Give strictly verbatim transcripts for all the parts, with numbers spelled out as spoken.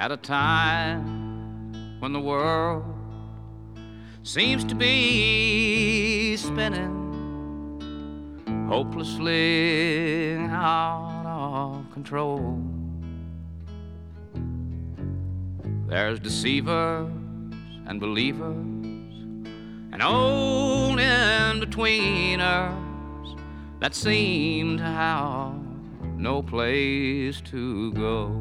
at a time when the world seems to be spinning hopelessly out of control. There's deceivers and believers and old in-betweeners that seem to have no place to go.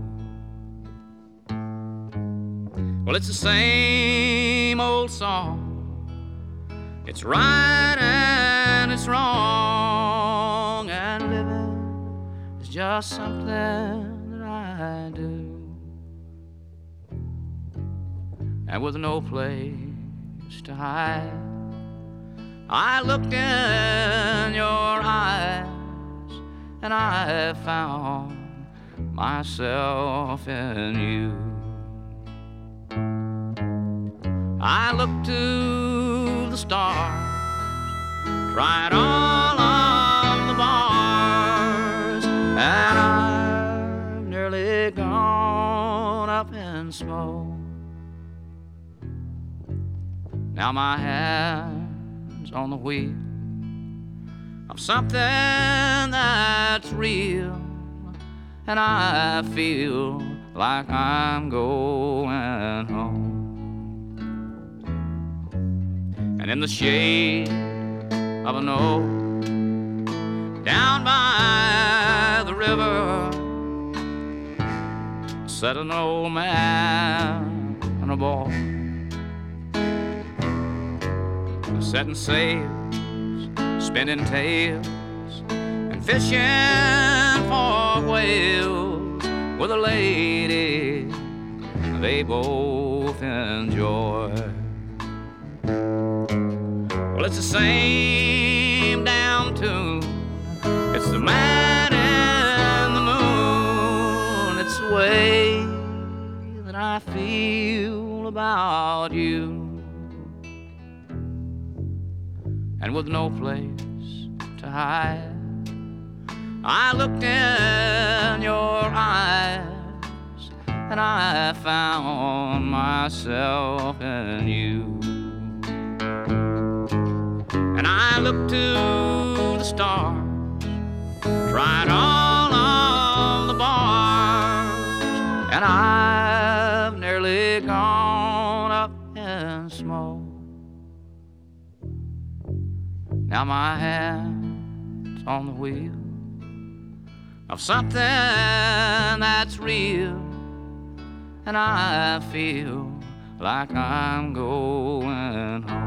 Well, it's the same old song. It's right and it's wrong, and living is just something that I do. And with no place to hide, I looked in your eyes and I found myself in you. I looked to the stars, tried all of the bars, and I've nearly gone up in smoke. Now my hand's on the wheel of something that's real, and I feel like I'm going home. And in the shade of an oak down by the river sat an old man and a boy, setting sails, spinning tales, and fishing for whales with a lady they both enjoy. Well, it's the same down tune. It's the man in the moon. It's the way that I feel about you. And with no place to hide, I looked in your eyes and I found myself in you. And I looked to the stars, tried all of the bars, and I've nearly gone up in smoke. Now my hand's on the wheel of something that's real, and I feel like I'm going home.